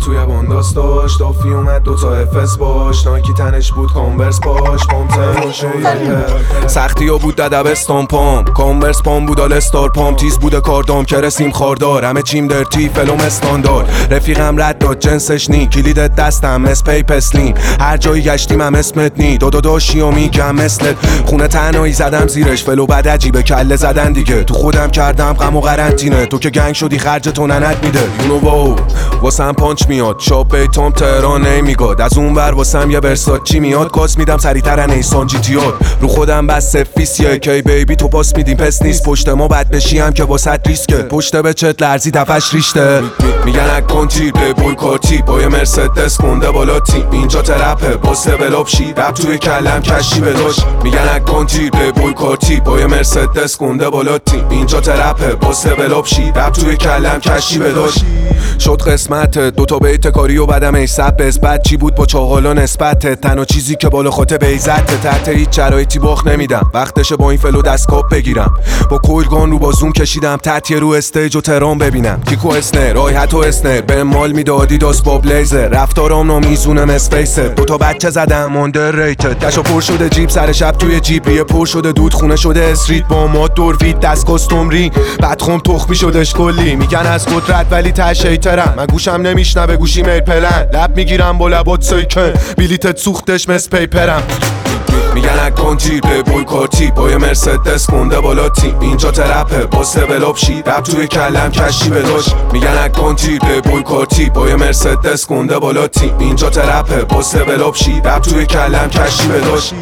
توی بانداس داشت، دافی اومد دوتا افس باش، نایکی تنش بود کانورس باش، پامتن و شیده سختی ها بود دبستان پام، کانورس پام بود آلستار پام، تیز بوده کاردام که رسیم خاردار، همه چیم درتی فلوم استاندارد، رفیقم رد داد جنسش نی، کلید دستم اسپی پسلین، هر جایی گشتیم هم اسمت نی، داشی و میگم مثلت، خونه تنهایی زدم زیرش، فلو بد عجیبه کله زدن دیگه، تو خودم کردم غم و قرنطینه، تو که گنگ شدی خرج تو ننت میده، یونو واو واسم پانچ میاد، شاپ بیتام تهران نمیگاد، از اون ور واسم یه برساچی میاد، کاس میدم سریعتر نیسان جیتیات، رو خودم بس فیسیه کی بیبی تو پاس میدیم پس نیست، پشت ما بد بشیم که واسط ریسکه، پشت به چت لرزی دفش ریشته، میگن اکن تیپ بوی کارتی با یه مرسدس کنده بالا تیم، اینجا ترپه باس بلاپ شی رپ توی کلم کشی بداش، میگن اکن تیپ بوی کارتی با یه مرسدس کنده بالا تیم، اینجا ترپه باس بلاپ شی رپ توی کلم کشی بداش، شد قسمت دوتا بیت کاری و بدم ای سبز بد چی بود با چاقالا نسبت، تنها چیزی که بالا خاطر بیزت، تحت هیچ شرایطی باخ نمیدم، وقتشه با این فلو دستکاپ بگیرم، با کولگان رو بازوم کشیدم تحت رو استیج و ترام ببینم، کیکو اسنر رایحت و اسنر به مال میدادی داس با بلیزر، رفتارام نامیزونم اسپیسر، دوتا بچه زدم آندر ریتد، کشو پر شده جیب سر شب توی جیب، ریه پر شده دود خونه شده استریت با ما دوروید دست کستومری، بدخم تخمی شدش کلی، میگن از قدرت ولی تشیترم، من گوشم نمیشنوه گوشی میل پلن، لب میگیرم با لبات سیکن، بلیتت سوختش مس پیپرم، میگن اکن تیپ بوی کارتی با یه مرسدس کنده بالا تیم، اینجا ترپه باس بلاپ شی رپ توی کلم کشی بداش، میگن اکن تیپ بوی کارتی با یه مرسدس کنده بالا تیم، اینجا ترپه باس بلاپ شی رپ توی کلم کشی بداش،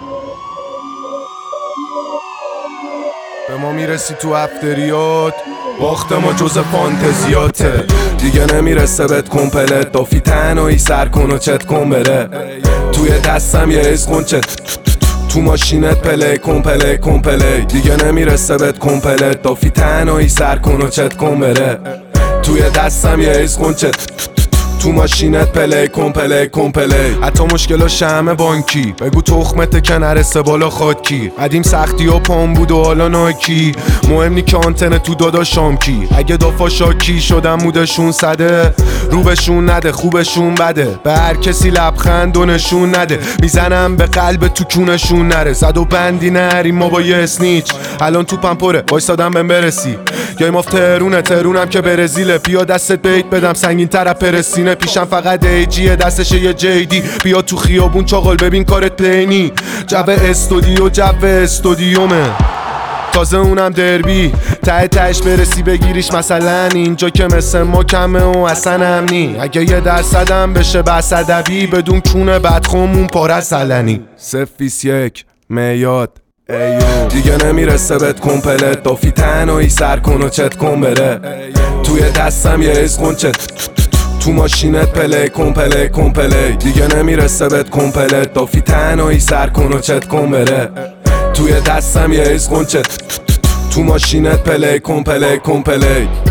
به ما میرسی تو افتریات، باخت ما جز فانتزیاته، دیگه نمیرسه بهت کمپلت، دافی تنهایی سر کن و چت کن بره، توی دستم یه ایز کن چت، تو ماشینت پلی کن پلی کن پلی، دیگه نمیرسه بهت کمپلت، دافی تنهایی سر کن و چت کن بره، توی دستم یه ایز کن چت، تو ماشینت پلی کن پلی کن پلی، حتی مشکلاش همه بانکی، بگو تخمت که نرسه بالا خاکی، قدیم سختی ها پام بود و حالا ناکی، مهم نی که آنتن تو داداشام کی، اگه دافا شاکی شدم مودشون صده، رو بهشون نده خوبشون بده، به هر کسی لبخند و نشون نده، میزنم به قلب تو کونشون نره، زد و بندی نریم ما با یه اسنیچ، الان توپم پره وایسادم بهم برسی، گیم آف ترونم که برزیله، بیا دستت بیت بدم سنگین تر پرسینه، پیشم فقط ایجیه دستشه یه جیدی، بیا تو خیابون چاقال ببین کارت پینی، جو استودیومه، تازه اونم دربی، ته تهش برسی بگیریش مثلا، اینجا که مثل ما کمه و اصلا امنی، اگه 1% بشه بس ادبی، بدون کونه بدخومون پاره سلنی، 021 میاد ایو، دیگه نمیرسه بهت کمپلت، دافی تنهایی سر کن و چت کن بره، توی دستم یه ایز کن چت، تو ماشینت پلی کن پلی کن پلی، دیگه نمیرسه بهت کمپلت، دافی تنهایی سر کن و چت کن بره، توی دستم یه ایز کن چت، تو ماشینت پلی کن پلی کن پلی.